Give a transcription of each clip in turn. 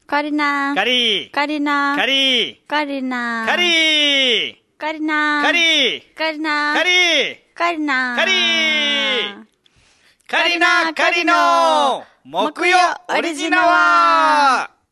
カリナカリーカリナカリーカリナカリーカリナカリーカリナカリーカリナカリーカリナカリの木曜オリジナワー。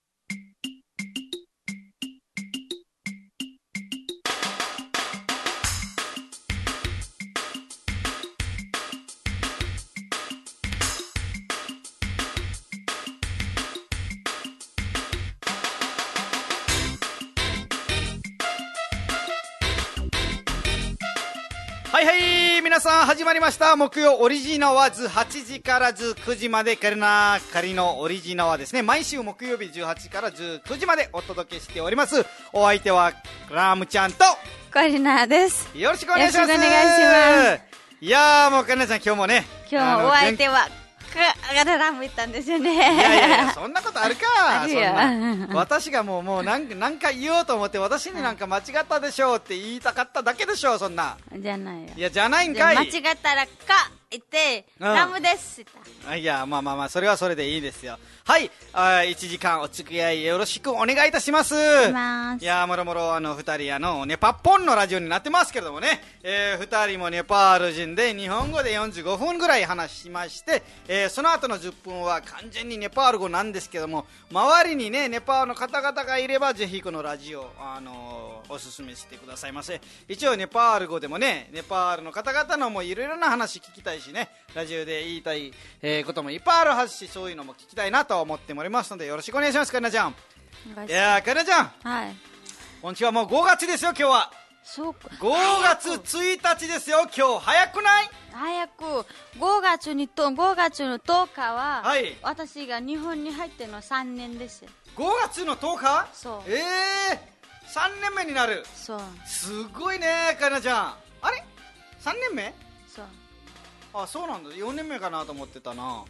はいはい、皆さん始まりました。木曜オリジナワーズ8時から19時までカリナカリのオリジナワーですね。毎週木曜日18時から19時までお届けしております。お相手はラムちゃんとカリナです。 よろしくお願いします。 よろしくお願いします。 いやーもうカリナちゃん今日もね、 今日お相手はガララム言ったんですよね。 いやいやそんなことあるか。 あるよ。 そんな私がもう何か言おうと思って私になんか間違ったでしょうって言いたかっただけでしょう。そんなじゃないよ。 いやじゃないんかい。 間違ったらか言って、ラムですって言った。 いやまあそれはそれでいいですよ。はい、1時間お付き合いよろしくお願いいたします。いやもろもろ2人ネパッポンのラジオになってますけれどもね、2人もネパール人で日本語で45分ぐらい話しまして、その後の10分は完全にネパール語なんですけども、周りにねネパールの方々がいればぜひこのラジオおすすめしてくださいませ。一応ネパール語でもねネパールの方々のもいろいろな話聞きたいしね、ラジオで言いたい、こともいっぱいあるはずし、そういうのも聞きたいなと思っておりますのでよろしくお願いします。カリナちゃん。いやカリナちゃん、 はい、 こんにちは。もう5月ですよ今日は。 そうか、 5月1日ですよ今日。早くない？ 早く5月の10日は、 はい、 私が日本に入っての3年ですよ。 5月の10日？ そう。 3年目になる。 そう。 すごいねカリナちゃん。あれ3年目？ そう。 あ、そうなんだ。4年目かなと思ってたな。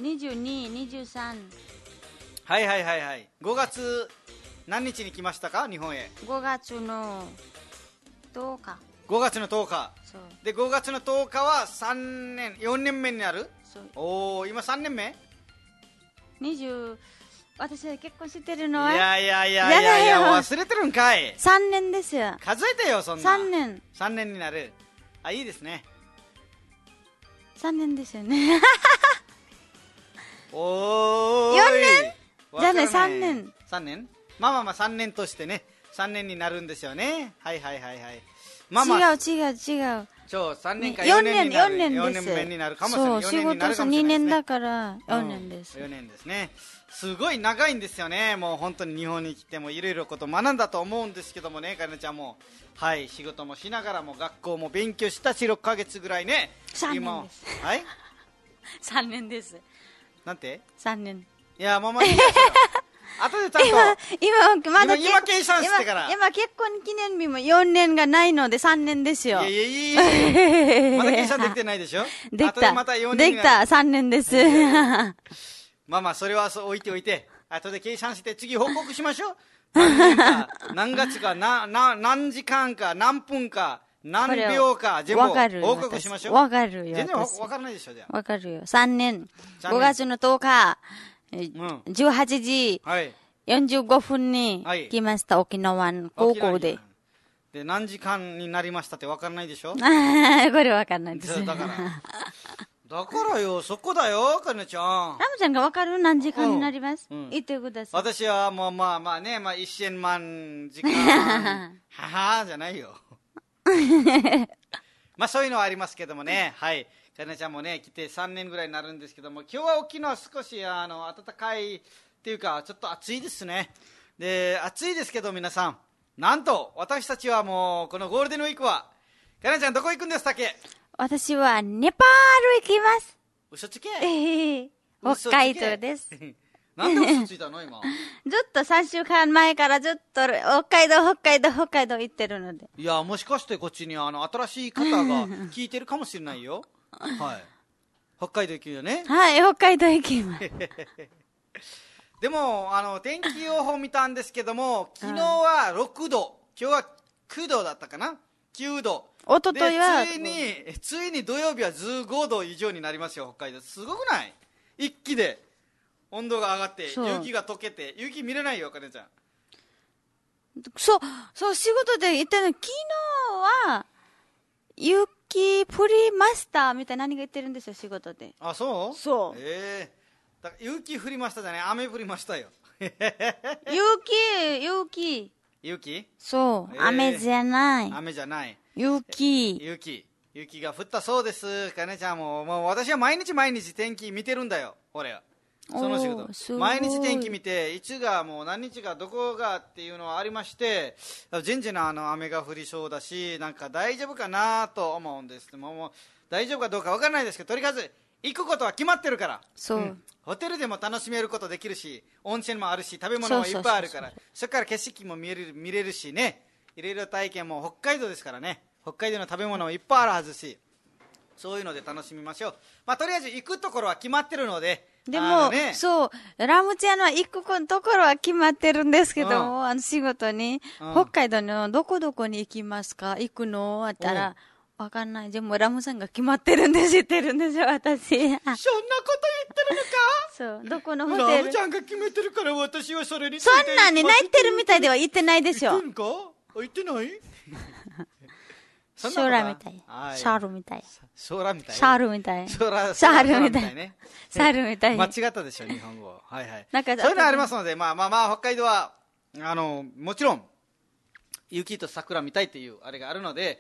22、23。 はい5月何日に来ましたか日本へ。 5月の10日。 5月の10日。 そうで5月の10日は4年目になる。 そう。 おお、今3年目。 私は結婚してるのは。 いや忘れてるんかい。 3年ですよ。 数えてよそんな。3年になる。あ、いいですね。 3年ですよね。 おーい、 4年じゃあね、 3年まあ3年としてね3年になるんですよね。はいまあ違うそう3年か 4 4年になる。 年 4 です。 年目になるかもしれない。 そう、仕事2年だから4年です。 4年ですね。すごい長いんですよね。もう本当に日本に来てもいろいろこと学んだと思うんですけどもね、カリナちゃんもはい仕事もしながらも学校も勉強したし6ヶ月ぐらいね。 3年です。 はい 3年です。 なんて 3年。 いやまあいいですよ。後でちゃんと今計算してから。 今結婚記念日も4年がないので3年ですよ。 いやまだ計算できてないでしょ。 できた。 また4年できた。3年です。 まあそれは置いておいて、後で計算して次報告しましょう。何年か何月か何時間か何分か何秒か全部報告しましょう。 わかるよ。 全然わからないでしょ。じゃあわかるよ。3年5月の10日18時45分に来ました。沖縄の高校で。 で何時間になりましたってわからないでしょ。これわかんないです。 だからよ、そこだよカリナちゃん。 ラムちゃんがわかる？何時間になります？言ってください。 私はもうまあね1000万時間ははじゃないよ。まあそういうのはありますけどもね。はい、カリナちゃんもね来て3年ぐらいになるんですけども、今日は沖縄少し暖かいっていうかちょっと暑いですね。で暑いですけど皆さん、なんと私たちはもうこのゴールデンウィークはカリナちゃんどこ行くんですっけ？ 私はネパール行きます。 嘘つけ。 北海道です。 なんで嘘ついたの今。 ずっと3週間前からずっと北海道行ってるので。 いやもしかしてこっちに新しい方が聞いてるかもしれないよ。はい、北海道行くよね。 はい、北海道行きます。 でも天気予報見たんですけども、昨日は6度、今日は9度だったかな。9度。 おとといはついに土曜日は15度以上になりますよ北海道。すごくない？一気で温度が上がって雪が溶けて、雪見れないよ、かねちゃん。 そう、仕事で言ったの、昨日は、雪降りましたみたいな何が言ってるんですよ、仕事で。 あ、そう？ そう。 だから雪降りましたじゃない、雨降りましたよ。雪？そう。 雨じゃない。 雨じゃない。 雪が降ったそうです。かねちゃんもう私は毎日天気見てるんだよ、俺は。その仕事。毎日天気見て、いつがもう何日がどこがっていうのはありまして、全然雨が降りそうだし、なんか大丈夫かなと思うんです。もう大丈夫かどうかわからないですけど、とりあえず行くことは決まってるから。 そう。 ホテルでも楽しめることできるし、温泉もあるし、食べ物もいっぱいあるから、そこから景色も見れるしね、いろいろ体験も北海道ですからね、北海道の食べ物もいっぱいあるはずし、そういうので楽しみましょう。とりあえず行くところは決まってるので、 でも、そう、ラムちゃんは行くところは決まってるんですけども、仕事に、北海道のどこに行きますか？行くの？あったら、わかんない。でも、ラムさんが決まってるんで知ってるんですよ、私。そんなこと言ってるのか？ そう、どこのホテル？ ラムちゃんが決めてるから私はそれにそんなに泣いてるみたいでは言ってないでしょ。 言ってるか？言ってない？ ショーラみたい。シャールみたい。 シャールみたい。 シャールみたい。 シャールみたいね。 シャールみたい。 間違ったでしょ、日本語。はいはい。そういうのありますので、北海道は、もちろん、雪と桜見たいっていうあれがあるので、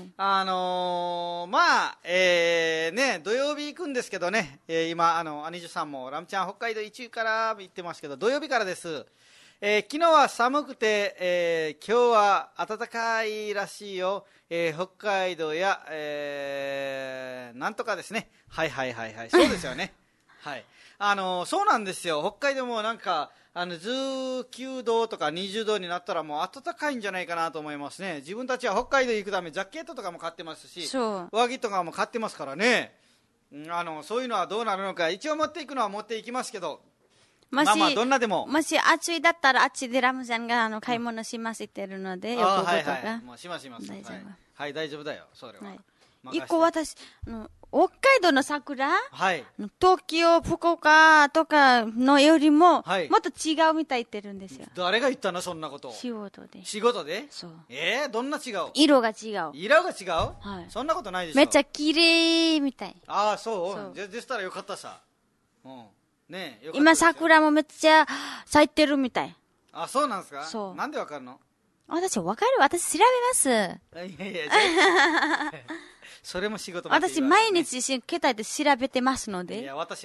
土曜日行くんですけどね、今、兄女さんも、ラムちゃん北海道1位から行ってますけど、土曜日からです。昨日は寒くて、今日は暖かいらしいよ。北海道や、なんとかですね。はい。そうですよね。はい。そうなんですよ。北海道もなんか、19度とか20度になったらもう暖かいんじゃないかなと思いますね。自分たちは北海道行くためジャケットとかも買ってますし、上着とかも買ってますからね。そういうのはどうなるのか。一応持っていくのは持っていきますけど、どんなでも。 もし暑いだったら、あっちでラムちゃんが買い物しますって言ってるので、 横とか。もうします。はい、大丈夫だよ、それは。 一個私、北海道の桜、 はい、 東京、福岡とかのよりも、もっと違うみたい言ってるんですよ。 誰が言ったの、そんなことを。 仕事で。 そう。どんな違う？ 色が違う。 はい。そんなことないでしょ。 めっちゃ綺麗みたい。 ああ、そう。でしたらよかったさ。ねえ、 今桜もめっちゃ咲いてるみたい。 あ、そうなんですか？そう。なんでわかるの？ 私わかる。私調べます。いやそれも仕事。 私毎日携帯で調べてますので。 いや、私。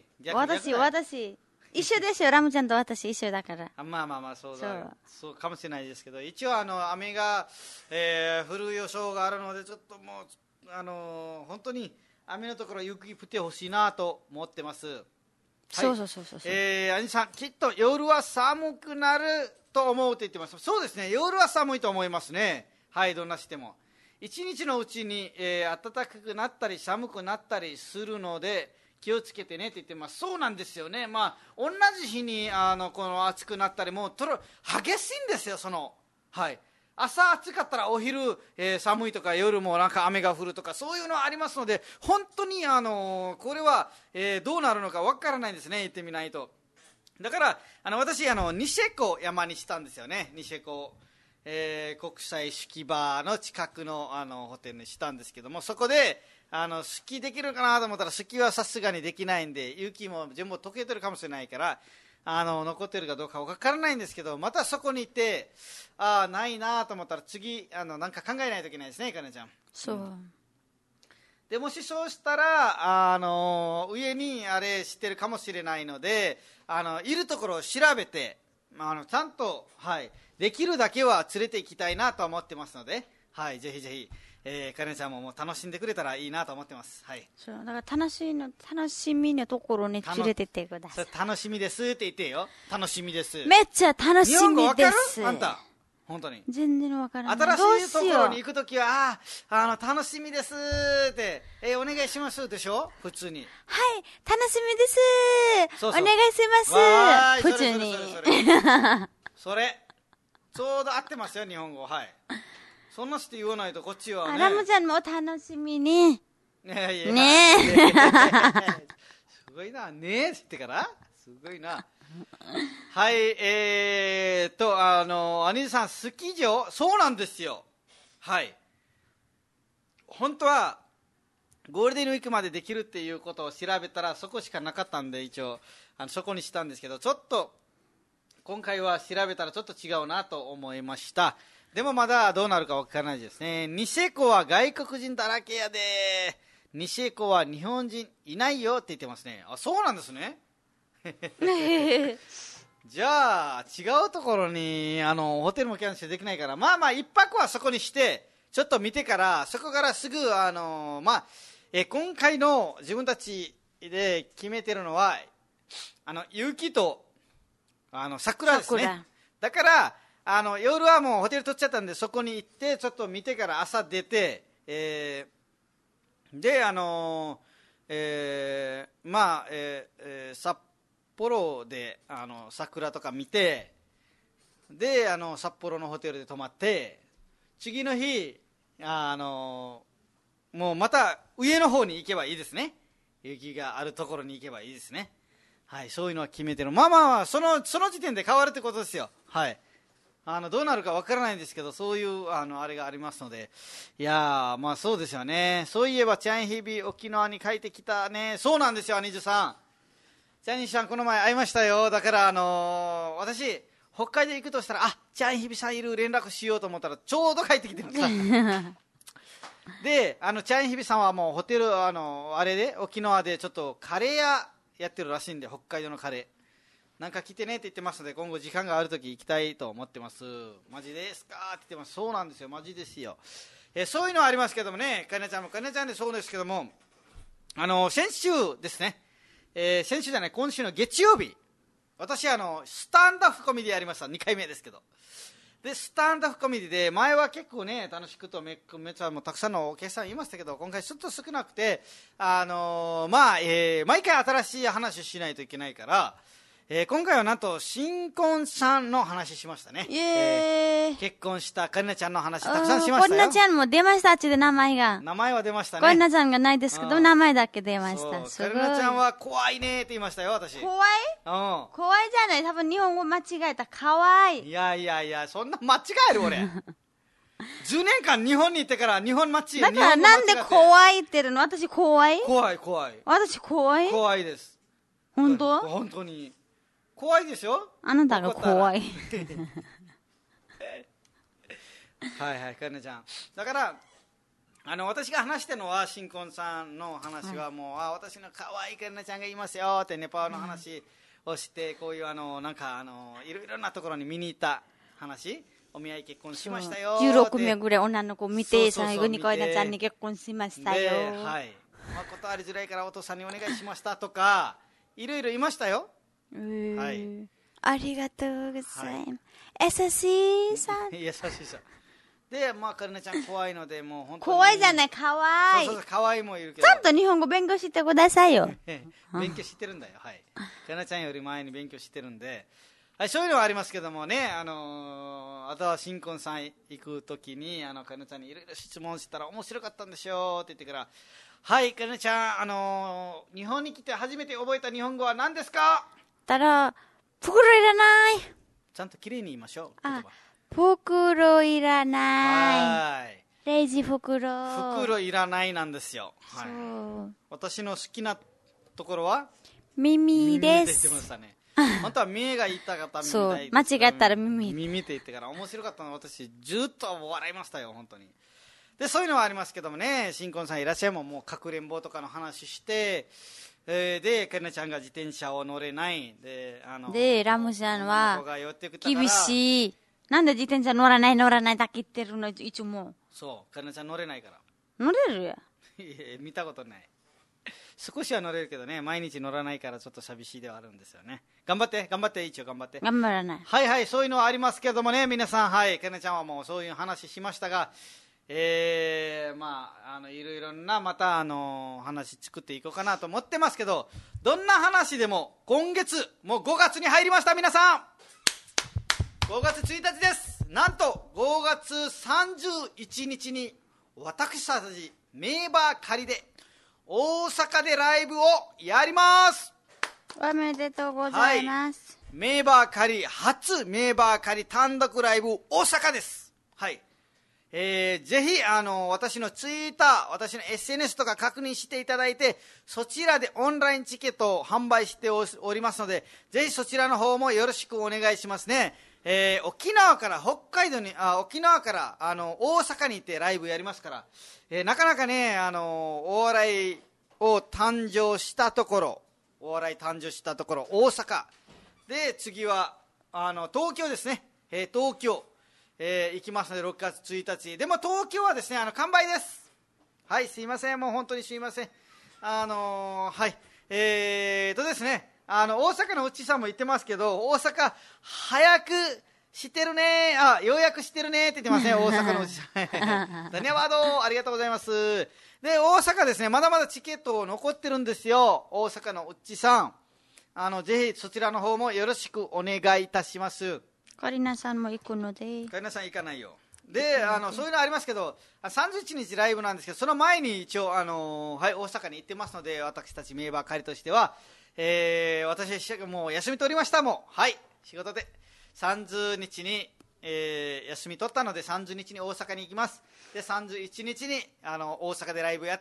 一緒ですよ、ラムちゃんと私一緒だから。 そうかもしれないですけど、一応雨が、降る予想があるので、ちょっともう、本当に雨のところ雪降ってほしいなと思ってます。 そう。 兄さん、きっと夜は寒くなると思うって言ってます。そうですね、夜は寒いと思いますね。はい、どんなしても。一日のうちに、暖かくなったり寒くなったりするので、気をつけてねって言ってます。そうなんですよね。同じ日に、この暑くなったり、もう激しいんですよ、はい。朝暑かったらお昼、寒いとか夜もなんか雨が降るとかそういうのはありますので、本当にこれは、どうなるのかわからないんですね、行ってみないと。だから私ニシェコ山にしたんですよね。ニシェコ、国際スキーバーの近くのホテルにしたんですけども、そこでスキーできるかなと思ったらスキーはさすがにできないんで、雪も全部溶けてるかもしれないから残ってるかどうか分からないんですけど、またそこに行ってないなと思ったら次なんか考えないといけないですね、かねちゃん。 そう、 でもしそうしたら上にあれ知ってるかもしれないので、いるところを調べてちゃんと、はい、できるだけは連れて行きたいなと思ってますので、はい、ぜひぜひかねちゃんも楽しんでくれたらいいなと思ってます。はい。 そうだから楽しみのところに連れてってください。 楽しみですって言ってよ。楽しみです。 めっちゃ楽しみです。 あんた本当に全然わからない。 新しいところに行くときは楽しみですって、お願いしますでしょ、普通に。 はい、楽しみです。そうお願いします。普通に。 それちょうど合ってますよ、日本語。はい。そんなして言わないとこっちはね。 ラムちゃんもお楽しみに。 ねえ。すごいな、ねえってからすごいな。はい、兄さん、スキー場、そうなんですよ。はい。本当は、ゴールデンウィークまでできるっていうことを調べたら、そこしかなかったんで、一応、そこにしたんですけど、ちょっと、今回は調べたらちょっと違うなと思いました。でもまだどうなるかわからないですね。ニシェコは外国人だらけやで。ニシェコは日本人いないよって言ってますね。あ、そうなんですね。じゃあ、違うところに、ホテルもキャンセルできないから、まあまあ、一泊はそこにして、ちょっと見てから、そこからすぐ、今回の自分たちで決めてるのは、雪と、桜ですね。だから、夜はもうホテル取っちゃったんで、そこに行って、ちょっと見てから朝出て、で、札幌で、桜とか見て、で、札幌のホテルで泊まって、次の日、もうまた上の方に行けばいいですね。雪があるところに行けばいいですね。はい、そういうのは決めてる。まあまあ、その時点で変わるってことですよ。はい。どうなるかわからないんですけど、そういう、あれがありますので。いやー、まあそうですよね。そういえば、チャンヒビ、沖縄に帰ってきたね。そうなんですよ、兄さん。チャンヒビさん、この前会いましたよ。だから、私、北海道行くとしたら、チャンヒビさんいる連絡しようと思ったら、ちょうど帰ってきてました。で、チャンヒビさんはもうホテル、あれで、沖縄でちょっとカレー屋やってるらしいんで、北海道のカレー。なんか来てねって言ってますので、今後時間があるとき行きたいと思ってます。マジですかって言ってます。そうなんですよ、マジですよ。そういうのはありますけどもね、かなちゃんもかなちゃんでそうですけども、先週ですね、先週じゃない、今週の月曜日、私スタンダッフコメディやりました。2回目ですけど。で、スタンダッフコメディで、前は結構ね、楽しくとめちゃもたくさんのお客さんいましたけど、今回ちょっと少なくて、毎回新しい話をしないといけないから、今回はなんと新婚さんの話しましたね。結婚したカリナちゃんの話たくさんしましたよ。 カリナちゃんも出ました、あっちで名前が。 名前は出ましたね。 カリナちゃんがないですけど、名前だけ出ました。 カリナちゃんは怖いねって言いましたよ、私。 怖い？怖いじゃない。多分日本語間違えた。可愛い。 いや、そんな間違える俺。10年間日本に行ってから日本間違え。 だからなんで怖いって言ってるの？私怖い？ 怖い。 私怖い？ 怖いです。 本当？ 本当に。怖いですよ。 あなたが怖い。 はい、かなちゃん。だから、私が話してるのは、新婚さんの話はもう、私の可愛いかなちゃんがいますよってネパールの話をして、こういうなんかいろいろなところに見に行った話、お見合い結婚しましたよって。 16名ぐらい女の子見て、最後にかなちゃんに結婚しましたよ。 はい。断りづらいからお父さんにお願いしましたとか、いろいろいましたよ。はい、 ありがとうございます。優しいさん。 優しいさん。で、かなちゃん怖いので、もう本当に。 怖いじゃない、可愛い。 そう、可愛いもいるけど。 ちゃんと日本語勉強してくださいよ。 勉強してるんだよ、はい。かなちゃんより前に勉強してるんで、はい、そういうのはありますけどもね、あとは新婚さん行くときに、かなちゃんにいろいろ質問したら面白かったんでしょって言ってから、はい、かなちゃん、日本に来て初めて覚えた日本語は何ですか？ たら、袋いらない。 ちゃんときれいに言いましょう。 袋いらない。レジ袋。 袋いらないなんですよ。はい。私の好きなところは耳です。 耳って言ってましたね。本当は目が言いたかったみたい。 そう。間違ったら耳。 耳って言ってから面白かったの私ずっと笑いましたよ、本当に。で、そういうのはありますけどもね、新婚さんいらっしゃいももうかくれんぼとかの話して、で、かなちゃんが自転車を乗れない。 で、ラムちゃんは、厳しい。なんで自転車乗らないだけ言ってるの、いつも。 そう、かなちゃん乗れないから。 乗れるや。 見たことない。少しは乗れるけどね、毎日乗らないからちょっと寂しいではあるんですよね。頑張って、一応頑張って。 頑張らない。 はい、そういうのはありますけどもね、皆さん、はい、かなちゃんはもうそういう話しましたが、いろいろなまた話作っていこうかなと思ってますけど、どんな話でも今月もう5月に入りました。皆さん5月1日です。なんと5月31日に私たちメーバー仮で大阪でライブをやります。 おめでとうございます。 はい、メーバーカリ初メーバーカリ単独ライブ大阪です。はい。ぜひ、私のツイッター、私の SNS とか確認していただいて、そちらでオンラインチケットを販売しておりますので、ぜひそちらの方もよろしくお願いしますね。沖縄から北海道に、沖縄から大阪に行ってライブやりますから、なかなかね、お笑いを誕生したところ、大阪で、次は東京ですね、東京、行きますので6月1日でも東京はですね完売です。はい、すいません、もう本当にすいません。はいですね、大阪のうちさんも言ってますけど、大阪早くしてるね、ようやくしてるねって言ってますね、大阪のうちさんダニャワードありがとうございます。で、大阪ですね、まだまだチケット残ってるんですよ。大阪のうちさん、ぜひそちらの方もよろしくお願いいたします。 カリナさんも行くので。 カリナさん行かないよ。で、そういうのありますけど、31日ライブなんですけど、その前に一応、はい、大阪に行ってますので、私たちメーバーカリとしては、私もう休み取りました。もう、はい、仕事で30日に、休み取ったので30日に大阪に行きます。で、31日に大阪でライブやって、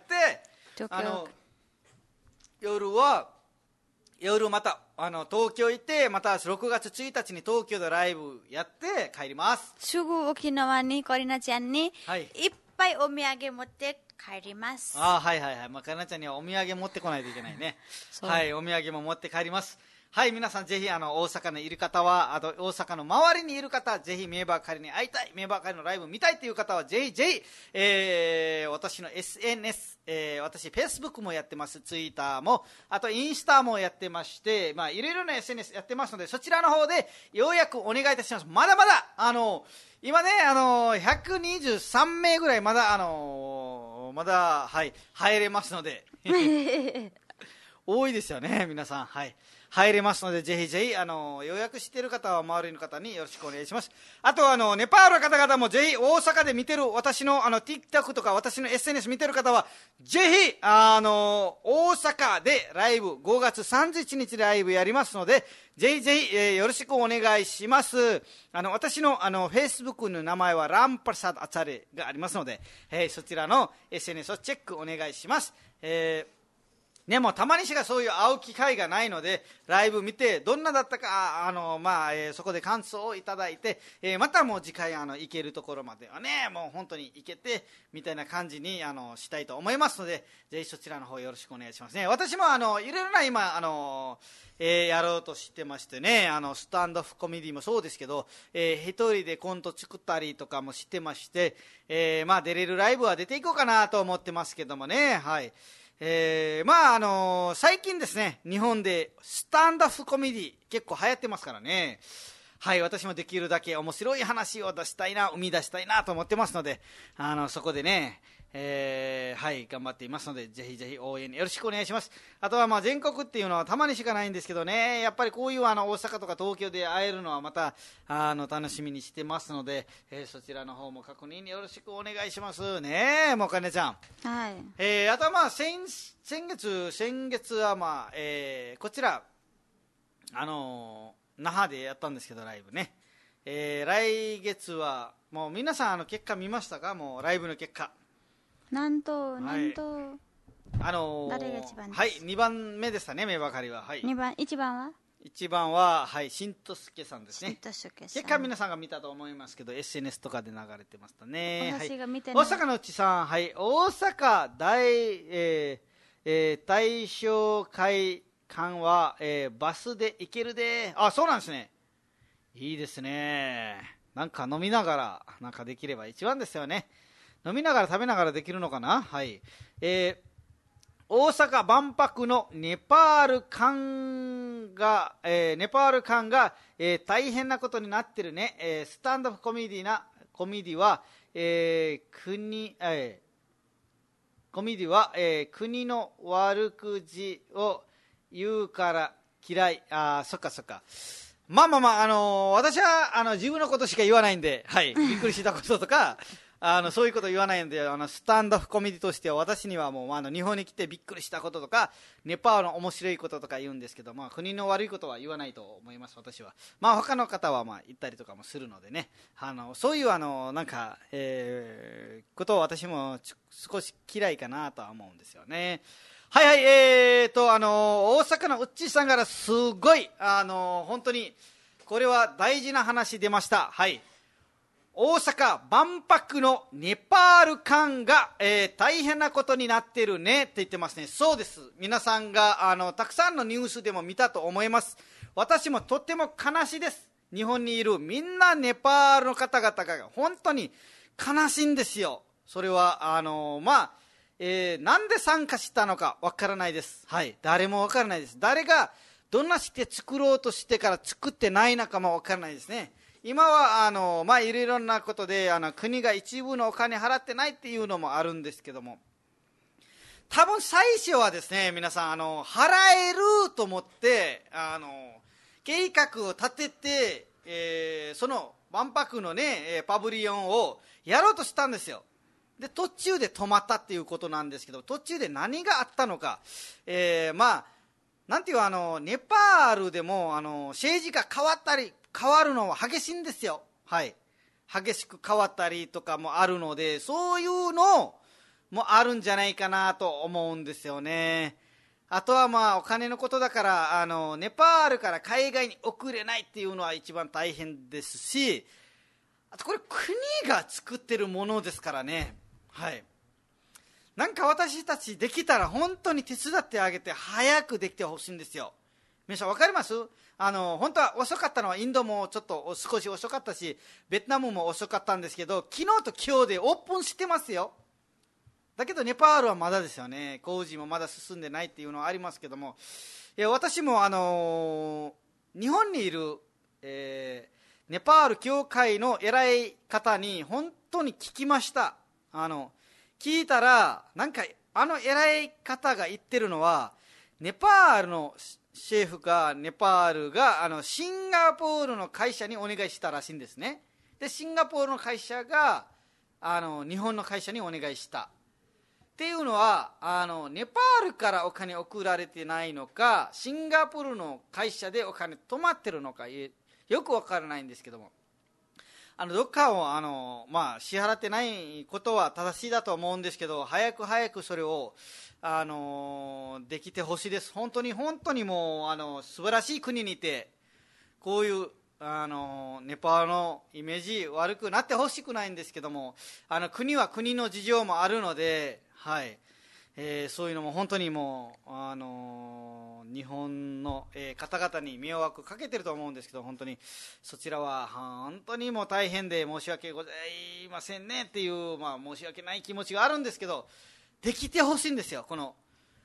夜また東京行って、また6月1日に東京でライブやって帰ります。 すぐ沖縄にコリナちゃんに、いっぱいお土産持って帰ります。 はいはいはい、コリナちゃんにはお土産持ってこないといけないねはい、お土産も持って帰ります。はい、皆さんぜひ大阪にいる方は、あと大阪の周りにいる方、ぜひメーバーカリに会いたい、メーバーカリのライブ見たいという方はぜひぜひ、私の SNS、私 Facebook もやってます、Twitter も、あとインスタもやってまして、いろいろな SNS やってますので、そちらの方でようやくお願いいたします。まだまだ今ね123名ぐらいまだはい、入れますので多いですよね皆さん。はい、入れますので、ぜひぜひ予約している方は周りの方によろしくお願いします。あとネパールの方々もぜひ、大阪で見てる私のTikTok とか私の SNS 見てる方はぜひ大阪でライブ5月31日ライブやりますので、ぜひぜひ、よろしくお願いします。私のFacebook の名前はランパサドアチャレがありますので、そちらの SNS をチェックお願いします。ね、もうたまにしかそういう会う機会がないので、ライブ見てどんなだったかそこで感想をいただいて、またもう次回行けるところまではね、もう本当に行けてみたいな感じにしたいと思いますので、ぜひそちらの方よろしくお願いしますね。私もいろいろな今やろうとしてましてね、スタンドアップコメディもそうですけど、一人でコント作ったりとかもしてまして、出れるライブは出ていこうかなと思ってますけどもね。はい、最近ですね、日本でスタンドアップコメディ結構流行ってますからね。はい、私もできるだけ面白い話を生み出したいなと思ってますので、そこでね、はい、頑張っていますので、ぜひぜひ応援よろしくお願いします。あとは全国っていうのはたまにしかないんですけどね、やっぱりこういう大阪とか東京で会えるのはまた楽しみにしてますので、そちらの方も確認よろしくお願いしますね。もうかねちゃん、 はい、 あとは先月はこちら那覇でやったんですけど、ライブね、来月はもう皆さん結果見ましたか？もうライブの結果なんと誰が一番です？ はい、2番目でしたね、メバカリは。はい、 1番は、はい、しんとすけさんですね。 結果皆さんが見たと思いますけど、 SNS とかで流れてましたね。 私が見てない。 大阪のうちさん、はい、大阪大正会館は、バスで行けるで。そうなんですね。いいですね。なんか飲みながらなんかできれば一番ですよね。飲みながら食べながらできるのかな。はい、大阪万博のネパール館が、大変なことになってるね。スタンドアップコメディは、国の悪口を言うから嫌い。そっかそっか。私は自分のことしか言わないんで、はい、びっくりしたこととかそういうこと言わないので、スタンドオフコメディとしては、私にはもう、日本に来てびっくりしたこととか、ネパールの面白いこととか言うんですけど、国の悪いことは言わないと思います、私は。他の方は言ったりとかもするのでね、そういうことを私も少し嫌いかなとは思うんですよね。はいはい、大阪のうっちーさんからすごい、本当に、これは大事な話出ました。はい。大阪万博のネパール館が、大変なことになってるねって言ってますね。そうです。皆さんがたくさんのニュースでも見たと思います。私もとっても悲しいです。日本にいるみんなネパールの方々が本当に悲しいんですよ。それはなんで参加したのかわからないです。はい、誰もわからないです。誰がどんなして作ろうとしてから作ってないのかもわからないですね。今はいろいろなことで国が一部のお金払ってないっていうのもあるんですけども、多分最初はですね、皆さん払えると思って計画を立てて、その万博のねパビリオンをやろうとしたんですよ。で途中で止まったっていうことなんですけど、途中で何があったのか、なんていうネパールでも政治が変わるのは激しいんですよ。はい、激しく変わったりとかもあるので、そういうのもあるんじゃないかなと思うんですよね。あとはお金のことだからネパールから海外に送れないっていうのは一番大変ですし、あとこれ国が作ってるものですからね。はい、なんか私たちできたら本当に手伝ってあげて早くできてほしいんですよ。皆さん分かります？本当は遅かったのはインドもちょっと少し遅かったし、ベトナムも遅かったんですけど、昨日と今日でオープンしてますよ。だけどネパールはまだですよね。工事もまだ進んでないっていうのはありますけども、私も日本にいる、ネパール教会の偉い方に本当に聞きました。聞いたら、なんか偉い方が言ってるのは、ネパールのシェフがネパールがシンガポールの会社にお願いしたらしいんですね。でシンガポールの会社が日本の会社にお願いしたっていうのは、ネパールからお金送られてないのか、シンガポールの会社でお金止まってるのかよくわからないんですけども、どっかを支払ってないことは正しいだと思うんですけど、早くそれをできてほしいです。本当にもう素晴らしい国にいて、こういうネパールのイメージ悪くなってほしくないんですけども、国は国の事情もあるので、はい、そういうのも本当にもう日本の、方々に迷惑かけてると思うんですけど、本当にそちらは本当にもう大変で申し訳ございませんねっていう、申し訳ない気持ちがあるんですけど、できてほしいんですよ。この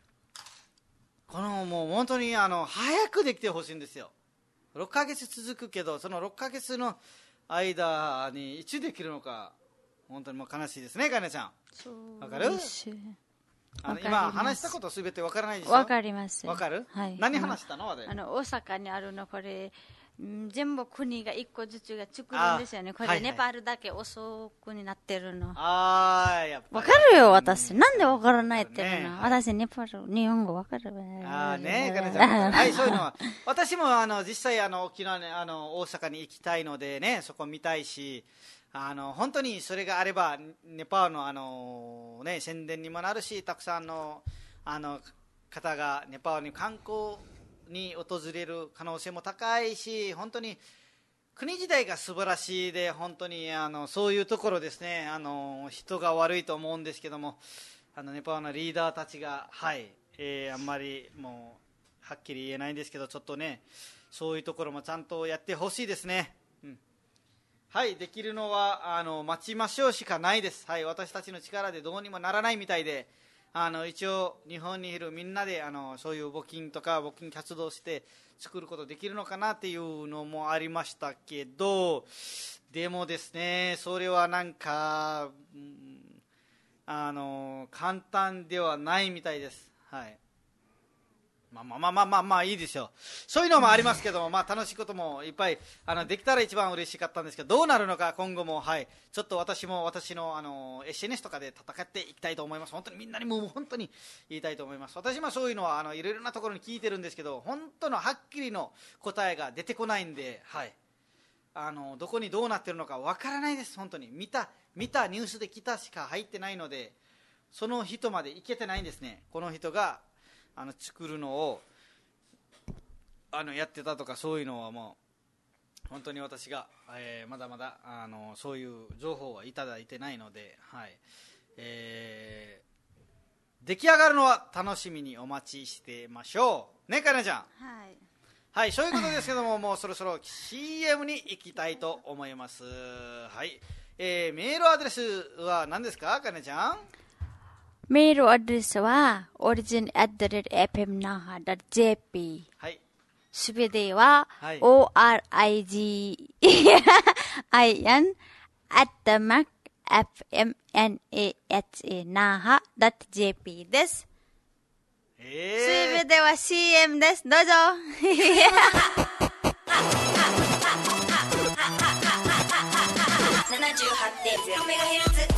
もう本当に早くできてほしいんですよ。6ヶ月続くけど、その6ヶ月の間にいつできるのか、本当にもう悲しいですね。かねちゃん、わかる？今話したことすべてわからないでしょ？ わかります。 わかる？ はい。 何話したの？ 大阪にあるのこれ、全部国が1個ずつが作るんですよね。これネパールだけ遅くになってるの。 やっぱりわかるよ、私。なんでわからないっていうの？私ネパール、日本語わかるね。 かねちゃん。はい、そういうのは。私も実際沖縄ね、大阪に行きたいのでね、そこ見たいし、本当にそれがあればネパールの宣伝にもなるし、たくさんの方がネパールに観光に訪れる可能性も高いし、本当に国自体が素晴らしいで、本当にそういうところですね、人が悪いと思うんですけども、ネパールのリーダーたちが、はい、あんまりもうはっきり言えないんですけど、ちょっとね、そういうところもちゃんとやってほしいですね。はい、できるのは待ちましょうしかないです。はい、私たちの力でどうにもならないみたいで、一応日本にいるみんなでそういう募金活動して作ることできるのかなっていうのもありましたけど、でもですね、それはなんか、簡単ではないみたいです。はい、 まあいいですよ。そういうのもありますけども、まあ楽しいこともいっぱいできたら一番嬉しかったんですけど、どうなるのか今後も、はい、ちょっと私も私のSNS とかで戦っていきたいと思います。本当にみんなにも本当に言いたいと思います。私もそういうのはいろいろなところに聞いてるんですけど、本当のはっきりの答えが出てこないんで、はい、どこにどうなってるのかわからないです。本当に見たニュースで来たしか入ってないので、その人まで行けてないんですね。この人が作るのをやってたとか、そういうのはもう本当に私が、まだまだそういう情報はいただいてないので、はい、出来上がるのは楽しみにお待ちしてましょうね、かなちゃん。はい、そういうことですけども、もうそろそろ CM に行きたいと思います。はい、メールアドレスは何ですか、かなちゃん。 メールアドレスは origin@fmnaha.jp。はい。すべては、はい、origin@fmnaha.jp です。すべては CM です。どうぞ。78.0MHz。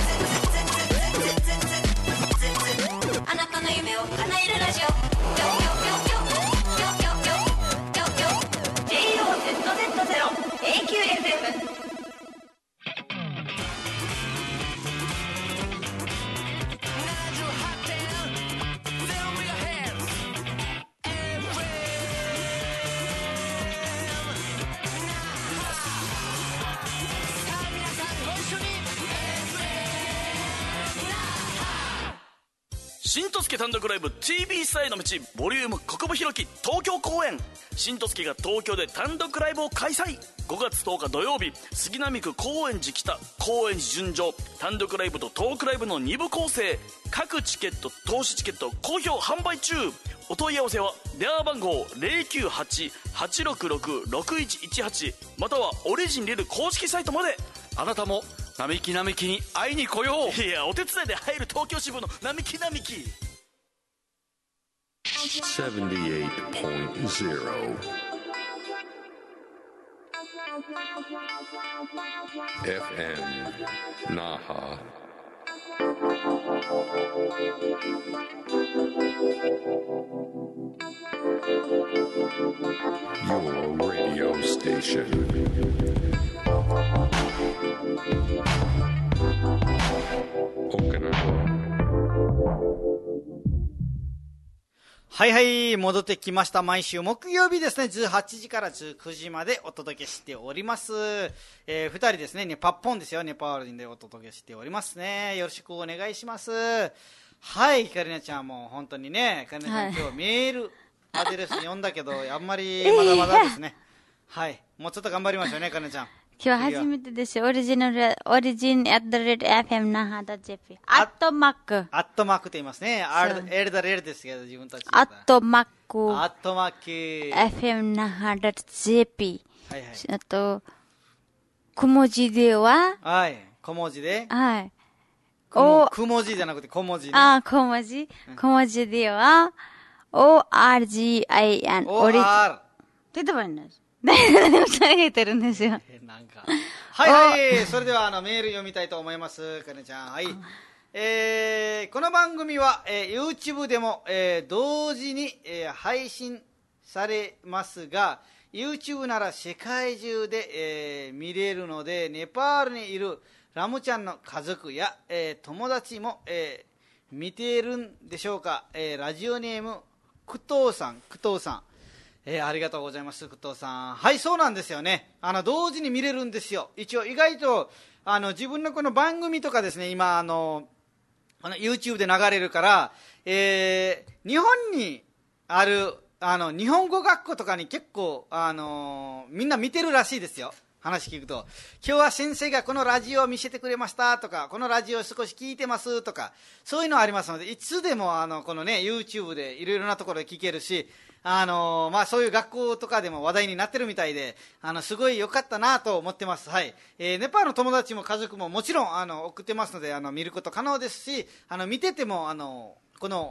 あなたの夢を叶えるラジオ。JOZZ0AQFM。 新とすけ単独ライブ TV スタへの道ボリューム国分弘樹東京公演。新とすけが東京で単独ライブを開催。5月10日土曜日、杉並区高円寺北、高円寺純情、単独ライブとトークライブの2部構成。各チケット、投資チケット好評販売中。お問い合わせは電話番号 098-866-6118 またはオリジンリル公式サイトまで。あなたも並木並木に会いに来よう。いや、お手伝いで入る東京支部の並木並木。 78.0 FM Naha. Your radio station. はいはい、戻ってきました。毎週木曜日ですね、18時から19時までお届けしております。二人ですね、ネパッポンですよ、ネパール人でお届けしておりますね。よろしくお願いします。はい、カリナちゃんも本当にね、カリナちゃん、今日メールアドレス読んだけど、あんまりまだまだですね。はい、もうちょっと頑張りましょうね、カリナちゃん。 今日初めてですよ。origin@fmnaha.jp。アットマーク。 アットマークって言いますね。L だLですけど、自分たち。 アットマーク。 アットマーク。 fmnaha.jp。 はいはい。 あと、小文字でははい。小文字ではい。 小文字じゃなくて小文字ね。 あ、小文字。小文字では、origin。 OR。 って言ってばいいんです。下げてるんですよ。 なんか。はいはい。それではメール読みたいと思います。かねちゃん。はい。この番組は、YouTube でも、同時に、配信されますが、YouTube なら世界中で、見れるので、ネパールにいるラムちゃんの家族や、友達も、見ているんでしょうか。ラジオネーム、工藤さん。ありがとうございます、工藤さん。はい、そうなんですよね。同時に見れるんですよ。一応、意外と、自分のこの番組とかですね、今、YouTube で流れるから、日本にある、日本語学校とかに結構、みんな見てるらしいですよ。話聞くと、今日は先生がこのラジオを見せてくれましたとか、このラジオを少し聞いてますとか、そういうのありますので、いつでもこのね、YouTube でいろいろなところで聞けるし、まあそういう学校とかでも話題になってるみたいで、すごい良かったなと思ってます。はい。ネパールの友達も家族ももちろん、送ってますので、見ること可能ですし、見てても、この、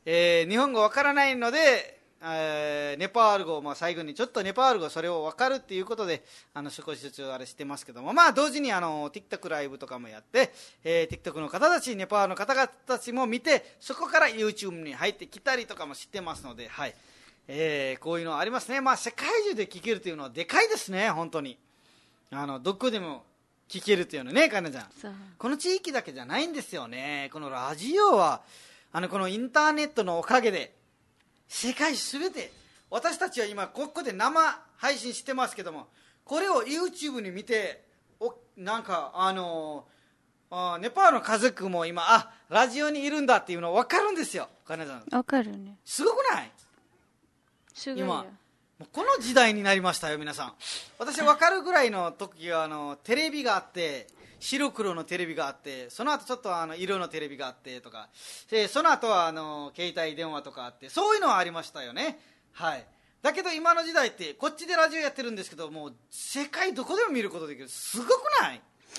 日本語わからないので、ネパール語、最後にちょっとネパール語それを分かるっていうことで少しずつあれしてますけども、同時にTikTok ライブとかもやって、TikTok の方たち、ネパールの方々たちも見て、そこから YouTube に入ってきたりとかもしてますので、はい、こういうのありますね。世界中で聞けるというのはでかいですね。本当にどこでも聞けるっていうのね、かなちゃん。この地域だけじゃないんですよね。このラジオはこのインターネットのおかげで世界すべて、私たちは今ここで生配信してますけども、これを YouTube に見てなんかネパールの家族も今ラジオにいるんだっていうの分かるんですよ。かなちゃん分かるね。 すごくない？ すごいよ。 今この時代になりましたよ、皆さん。私分かるぐらいの時はテレビがあって、白黒のテレビがあって、その後ちょっと色のテレビがあってとか、でその後は携帯電話とかあって、そういうのはありましたよね。はい。だけど今の時代ってこっちでラジオやってるんですけど、もう世界どこでも見ることできる。すごくない？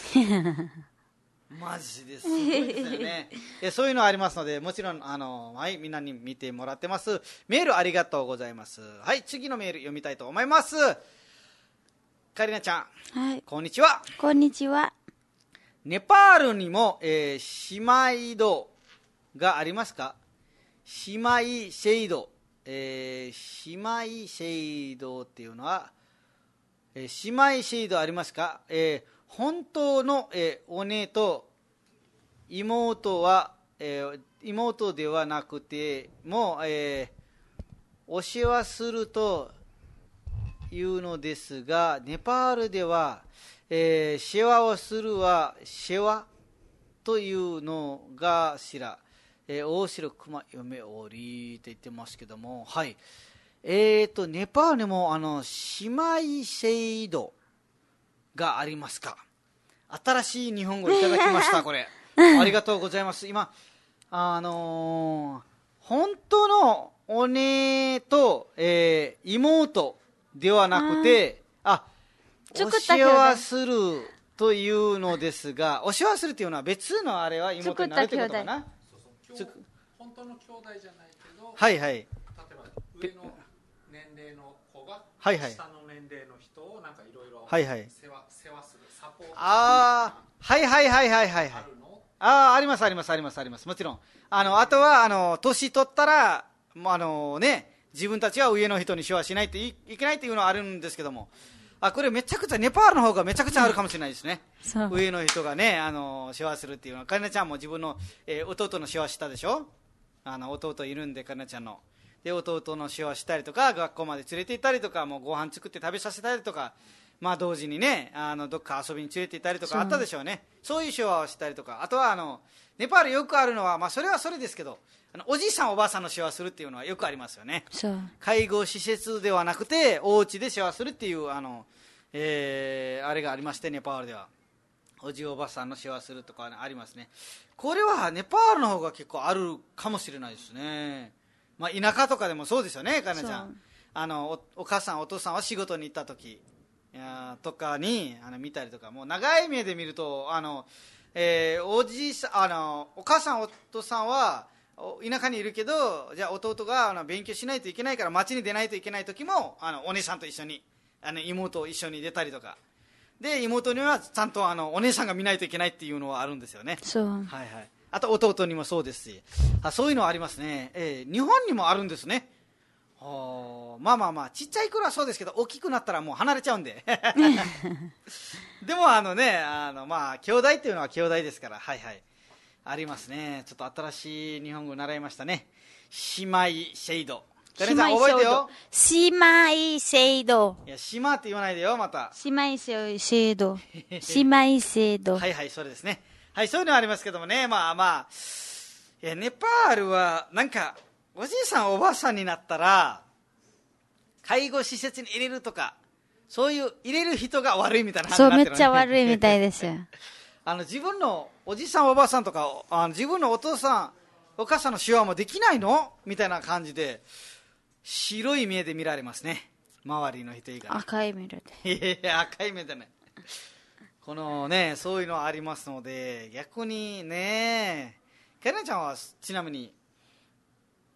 マジですごいですよね。そういうのありますので、もちろんはい、みんなに見てもらってます。メールありがとうございます。はい、次のメール読みたいと思います。カリナちゃん、 はい、 こんにちは。 こんにちは。 ネパールにも、姉妹道がありますか？姉妹聖堂、姉妹聖堂っていうのは、姉妹聖堂ありますか？本当の、お姉と妹は、妹ではなくても、お世話するというのですが、ネパールでは世話をするは世話というのがしら、大城熊嫁おりと言ってますけども、はい、ネパールにも姉妹制度がありますか？新しい日本語いただきましたこれありがとうございます。今本当のお姉と、妹ではなくて、お世話するというのですが、お世話するというのは別のあれは妹になるということかな。 本当の兄弟じゃないけど、 はいはい、 例えば上の年齢の子がはいはい、 下の年齢の人をなんかいろいろはいはい、 世話するサポートする、 はいはいはいはいはい、ありますありますありますあります。もちろんあとは年取ったら自分たちは上の人に世話しないといけないというのはあるんですけども、これめちゃくちゃネパールの方がめちゃくちゃあるかもしれないですね。上の人がね世話するっていうのは、カリナちゃんも自分の、弟の世話したでしょ。弟いるんで、カリナちゃんので弟の世話したりとか、学校まで連れて行ったりとか、もうご飯作って食べさせたりとか、同時にねどっか遊びに連れて行ったりとかあったでしょうね。そういう世話をしたりとか、あとはネパールよくあるのは、それはそれですけど、おじいさんおばあさんの世話するっていうのはよくありますよね。介護施設ではなくてお家で世話するっていうあれがありまして、ネパールではおじおばさんの世話するとか、ありますね。これはネパールの方が結構あるかもしれないですね。田舎とかでもそうですよね、かなちゃん。お母さんお父さんは仕事に行った時とかに見たりとか、もう長い目で見るとおじいさんお母さんお父さんは田舎にいるけど、じゃあ弟が勉強しないといけないから街に出ないといけない時もお姉さんと一緒に妹と一緒に出たりとかで、妹にはちゃんとお姉さんが見ないといけないっていうのはあるんですよね。はいはい、あと弟にもそうですし、そういうのはありますね。日本にもあるんですね。ちっちゃい頃はそうですけど、大きくなったらもう離れちゃうんででも兄弟っていうのは兄弟ですから、はいはい、ありますね。ちょっと新しい日本語習いましたね。姉妹制度。ガネさん覚えてよ。 姉妹制度。 いや、島って言わないでよ、また。 姉妹制度。姉妹制度。 はいはい、それですね。はい、そういうのはありますけどもね。ネパールはなんかおじいさんおばあさんになったら介護施設に入れるとか、そういう入れる人が悪いみたいな話になってる、ね。 そう、めっちゃ悪いみたいですよ自分のおじいさんおばあさんとか自分のお父さんお母さんの手話もできないのみたいな感じで白い目で見られますね、周りの人以外。 赤い目で赤い目でねこのね、そういうのありますので、逆にね、カレナちゃんはちなみに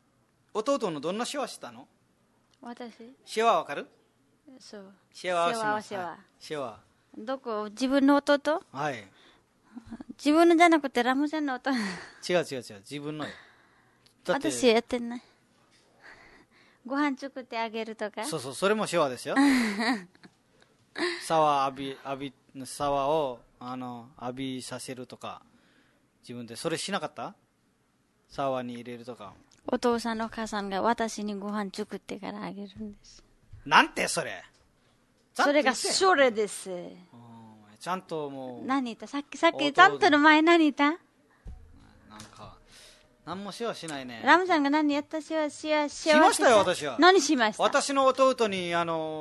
弟のどんなシェワしたの？ 私シェワわかる？ そう。 シェワをします。 シェワはいシェワ。 どこ自分の弟？ はい。 自分のじゃなくてラムちゃんの弟。 違う。自分のよ。だって私やってない。ご飯作ってあげるとか。 そう、それもシェワですよ。沢を浴びさせるとか、自分でそれしなかった？沢に入れるとか。 お父さんのお母さんが私にご飯作ってからあげるんです。 なんてそれ？ それがそれです。 ちゃんともう。 何言った？さっきちゃんとの前何言った？ なんか何もシェワしないね。 ラムさんが何やった？シェワしましたよ。私は。 何しました？ 私の弟に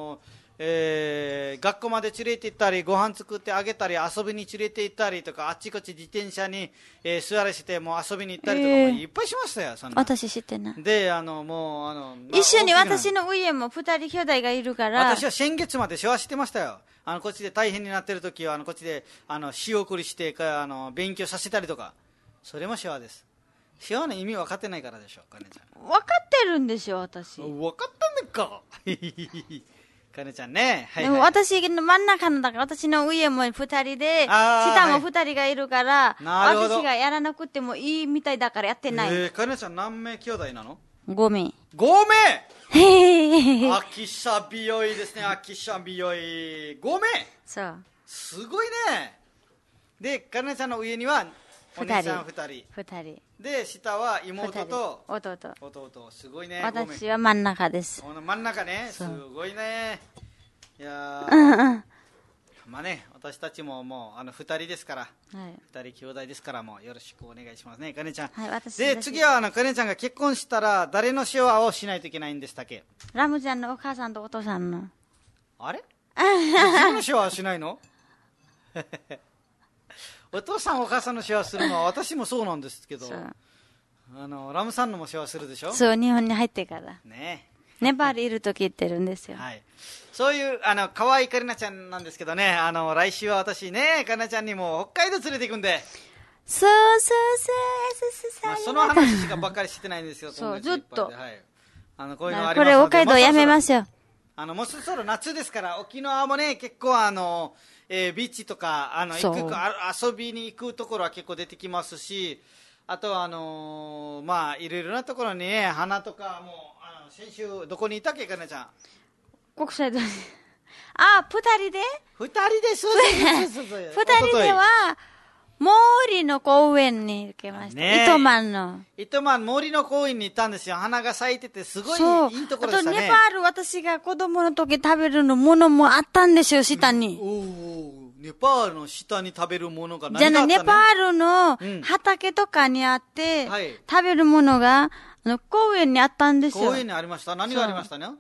学校まで連れて行ったり、ご飯作ってあげたり、遊びに連れて行ったりとか、あっちこっち自転車に、座らせてもう遊びに行ったりとかもいっぱいしましたよ。そんな私知ってない。 で一緒に私の家も2人兄弟がいるから。 私は先月まで世話してましたよ。こっちで大変になってる時はこっちで仕送りして勉強させたりとか、それも世話です。世話の意味分かってないからでしょ、かねちゃん。 分かってるんでしょ、私。 分かったんだか。かねちゃんね。 でも私の真ん中のだから、私の上も2人で、下も2人がいるから、私がやらなくてもいいみたいだからやってない。 かねちゃん何名兄弟なの ？5名。 5名へ秋シャビヨイですね、秋シャビヨイ。5名そう。 すごいね。で、かねちゃんの上には、お姉さん2人。で、下は妹と弟。すごいね。 私は真ん中です。 真ん中ね。すごいね。いやまあね、私たちももう2人ですから、2人兄弟ですから、もうよろしくお願いしますね、かねちゃん。で、次はかねちゃんが結婚したら誰の世話をしないといけないんでしたっけ？ ラムちゃんのお母さんとお父さんの。 あれ？自分の世話はしないの？お父さんお母さんの世話するのは私もそうなんですけど、ラムさんのも世話するでしょ？そう、 日本に入ってからね。 ネパールいるとき言ってるんですよ。 はい。そういう可愛いカリナちゃんなんですけどね、来週は私ね、カリナちゃんにも北海道連れて行くんで。 そう、 その話しかばっかりしてないんですよ。 そう、ずっと。 はい。こういうのありますので。 これ北海道やめますよ。 もうそろそろ夏ですから、沖縄もね、結構ビーチとか遊びに行くところは結構出てきますし、あとはいろいろなところにね、花とかも先週どこにいたっけ、かねちゃん。 国際通り。2人で 2人で、そう 2人では森の公園に行きました。糸満森の公園に行ったんですよ。花が咲いててすごいいいところでしたね。 あとネパール、私が子供の時食べるのものもあったんですよ、下に。 ネパールの下に食べるものが何かあったね。 ネパールの畑とかにあって、食べるものが公園にあったんですよ。 公園にありました。何がありましたね。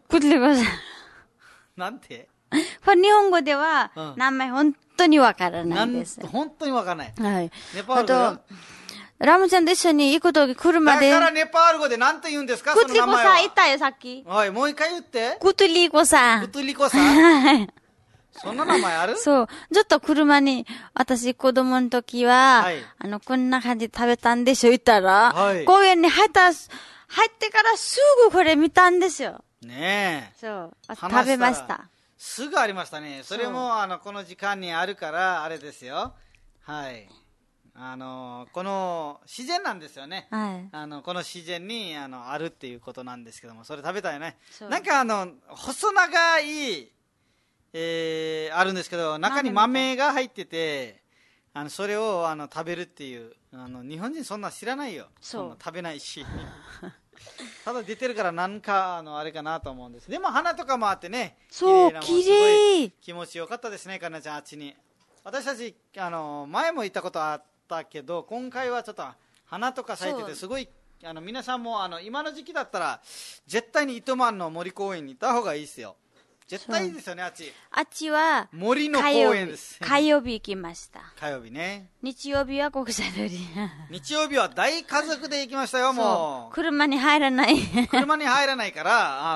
なんて日本語では名前本当にわからないです。 本当にわからない。 はい。 ネパール語でラムちゃんと一緒に行くとき車で。 だからネパール語で何て言うんですか？ クトリコさん言ったよ、さっき。 はい、もう一回言って。 クトリコさん。 クトリコさん。はい。そんな名前ある？ そう。ちょっと車に、私子供の時は、こんな感じで食べたんでしょ、言ったら、公園に入ってからすぐこれ見たんですよ。 ねえ。 そう。食べました。 すぐありましたね。それも、この時間にあるから、あれですよ。はい。この自然なんですよね。 はい。 この自然に、あるっていうことなんですけども、それ食べたよね。なんか細長い、あるんですけど、中に豆が入ってて、それを食べるっていう、日本人そんな知らないよ。そんな食べないし。ただ出てるからなんかあれかなと思うんです。でも花とかもあってね。 そう、綺麗。 気持ちよかったですね、かなちゃん、あっちに。私たち前も行ったことあったけど、今回はちょっと花とか咲いててすごい。皆さんも今の時期だったら絶対に糸満の森公園に行った方がいいですよ。絶対いいですよね、あっち。 あっちは森の公園です。 火曜日行きました。 火曜日ね。 日曜日は国際通り。 日曜日は大家族で行きましたよ、もう。 車に入らない。 車に入らないから、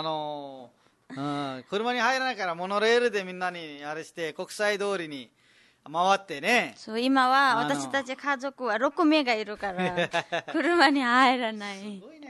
車に入らないからモノレールでみんなにあれして国際通りに回ってね。 そう、今は私たち家族は6名がいるから車に入らない。 すごいね。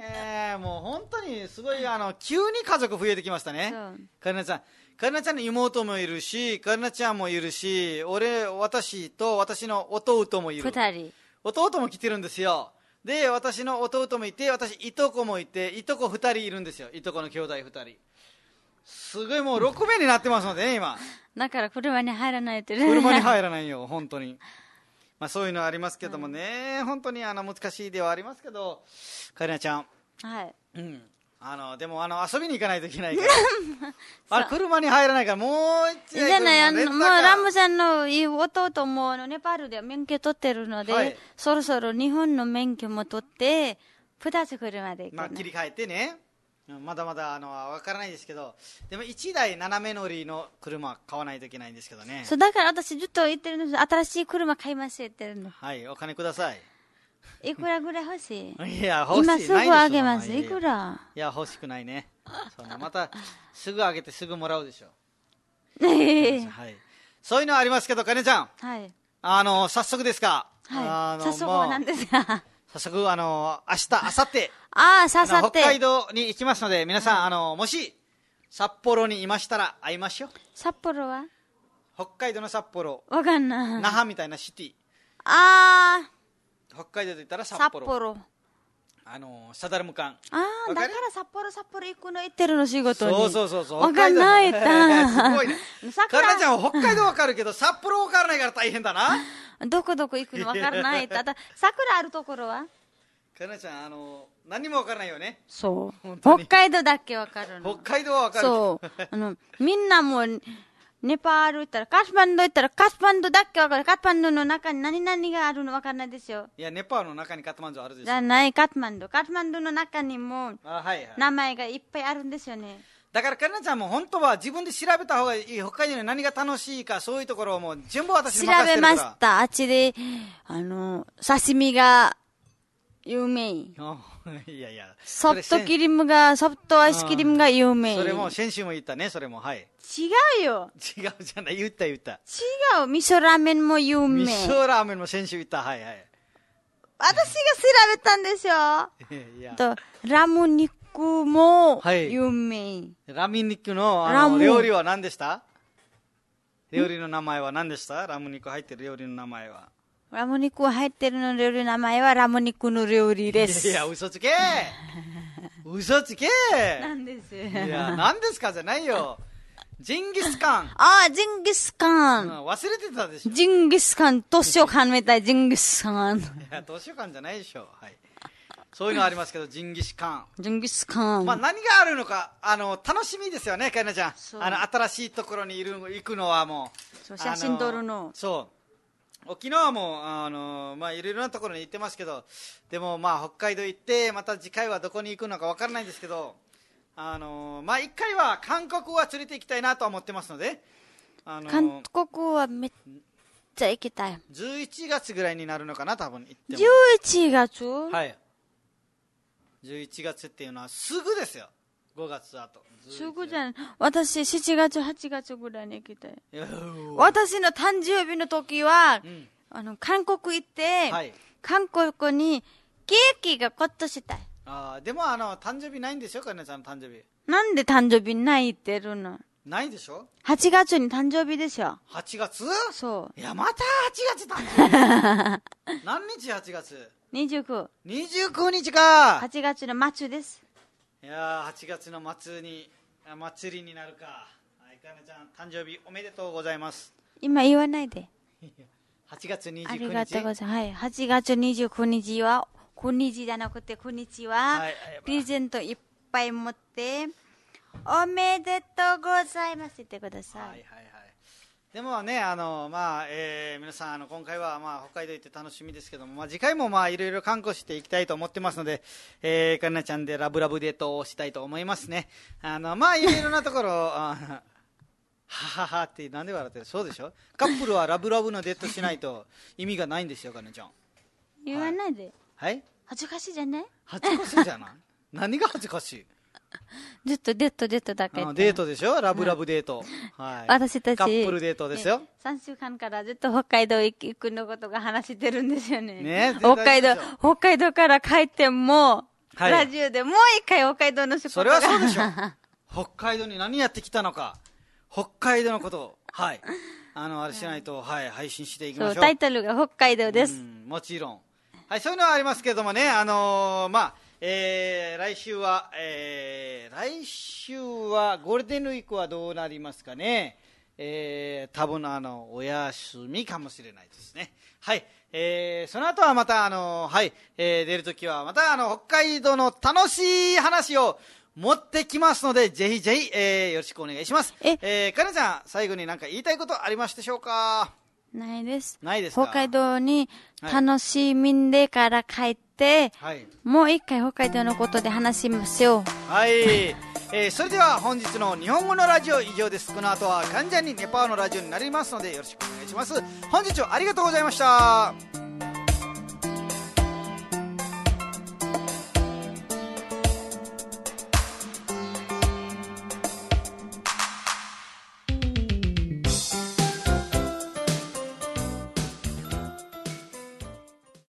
もう本当にすごい、急に家族増えてきましたね。カリナちゃん。カリナちゃんの妹もいるし、カリナちゃんもいるし、私と私の弟もいる。 二人。 弟も来てるんですよ。で、私の弟もいて、いとこもいて、いとこ2人いるんですよ。いとこの兄弟2人。すごいもう6名になってますのでね、今。 だから車に入らないって。 車に入らないよ、本当に。まあそういうのありますけどもね、本当に難しいではありますけど、カリナちゃん。 はい。 うん。でも遊びに行かないといけないから。車に入らないから、もう一台じゃない、もうラムさんの弟もネパールで免許取ってるので、はい、そろそろ日本の免許も取って、2つ車で行く。 まあ切り替えてね。まだまだわからないですけど、でも1台斜め乗りの車買わないといけないんですけどね。 そう、だから私ずっと言ってるんです。新しい車買いますって言ってるの。 はい、お金ください。 いくらぐらい欲しい？ いや、欲しい。 今すぐあげます。いくら？ いや、欲しくないね。またすぐあげてすぐもらうでしょ。はい。そういうのありますけど、カネちゃん。 はい。 早速ですか。 はい。早速は何ですか？ 早速、明日、明後日。 北海道に行きますので、皆さん、もし、札幌にいましたら会いましょう。 札幌は？ 北海道の札幌。 わかんない。 那覇みたいなシティ。北海道で言ったら札幌。サダルムカン。 だから札幌行くの行ってるの仕事に。 そう。 わかんない。すごいね。カナちゃんは北海道わかるけど、札幌わからないから大変だな。 どこ行くのわからない。ただ、桜あるところは？ カナちゃん、何もわからないよね。 そう。北海道だけわかるの。 北海道はわかる。 そう。みんなも、ネパール行ったら、カスマンド行ったら、カスマンドだけわかる。カスマンドの中に何々があるのわかんないですよ。 いや、ネパールの中にカトマンドあるでしょ。 じゃない、カスマンドの中にも、名前がいっぱいあるんですよね。 だから、カナちゃんも本当は自分で調べた方がいい。北海道に何が楽しいか、そういうところをもう全部私に任せてるから。 調べました。あっちで、刺身が、有名。 いや。 ソフトアイスクリームが有名。 それも先週も言ったね、それも。はい。 違うよ。 違うじゃない、言った。違う。 味噌ラーメンも有名。 味噌ラーメンも先週言った。はい。 私が調べたんですよ。と、ラム肉も有名。 ラム肉の料理は何でした？料理の名前は何でした？ラム肉入ってる料理の名前は。 ラム肉入ってるの料理の名前はラム肉の料理です。 いや、嘘つけなんです。 いや、何ですかじゃないよ。ジンギスカン。 ジンギスカン。 忘れてたでしょ。 ジンギスカン、図書館みたい、ジンギスカン。いや、図書館じゃないでしょ。はい。そういうのありますけど、ジンギスカン。 ジンギスカン。 まあ、何があるのか、楽しみですよね、カイナちゃん。新しいところに行くのはもう。写真撮るの。 そう。沖縄もいろいろなところに行ってますけど、でも北海道行ってまた次回はどこに行くのか分からないんですけど、一回は韓国は連れて行きたいなと思ってますので、 韓国はめっちゃ行きたい。 11月ぐらいになるのかな、多分行っても。 11月？ はい。11月っていうのはすぐですよ。5月あと。 すぐじゃん。私、7月、8月ぐらいに行きたい。私の誕生日の時は、韓国行って、韓国にケーキが買ってしたい。 でも誕生日ないんですよ、かなちゃんの誕生日。 なんで誕生日ないってるの？ ないでしょ？ 8 月に誕生日でしょ。 8月？ そう。 いや、また8月誕生日。何日8月？ 29。 29日か。 8月の末です。 いやー、8月の末に祭りになるか。はい、かなちゃん誕生日おめでとうございます。 今言わないで。 8月29日。 ありがとうございます。はい、8月29日は、9日じゃなくて9日は、プレゼントいっぱい持って、おめでとうございますって言ってください。 でもね、皆さん、今回は北海道行って楽しみですけども、次回もいろいろ観光していきたいと思ってますので、かなちゃんでラブラブデートをしたいと思いますね。いろいろなところ、はははってなんで笑ってる？そうでしょ？カップルはラブラブのデートしないと意味がないんですよ、かなちゃん。 言わないで。 はい？ 恥ずかしいじゃない？ 恥ずかしいじゃない？何が恥ずかしい？ ずっとデートだけ。 デートでしょ？ラブラブデート。はい。 私たち。 カップルデートですよ。 3週間からずっと北海道行くのことが話してるんですよね。 ね、 北海道から帰っても、 ラジオでもう一回北海道の仕事それはそうでしょ北海道に何やってきたのか、北海道のことを、はい。あれしないと、はい、配信していきましょう。 タイトルが北海道です。 もちろん。はい、そういうのはありますけどもね、来週は、ゴールデンウィークはどうなりますかね。多分お休みかもしれないですね。はい。その後はまた出るときはまた北海道の楽しい話を持ってきますので、ぜひぜひ、よろしくお願いします。かなちゃん、最後に何か言いたいことありましたでしょうか？ ないです。 ないですか？ 北海道に楽しみんでから帰って、はい、もう一回北海道のことで話しましょう。 はい。それでは本日の日本語のラジオ以上です。この後は関ジャニネパーのラジオになりますのでよろしくお願いします。本日はありがとうございました。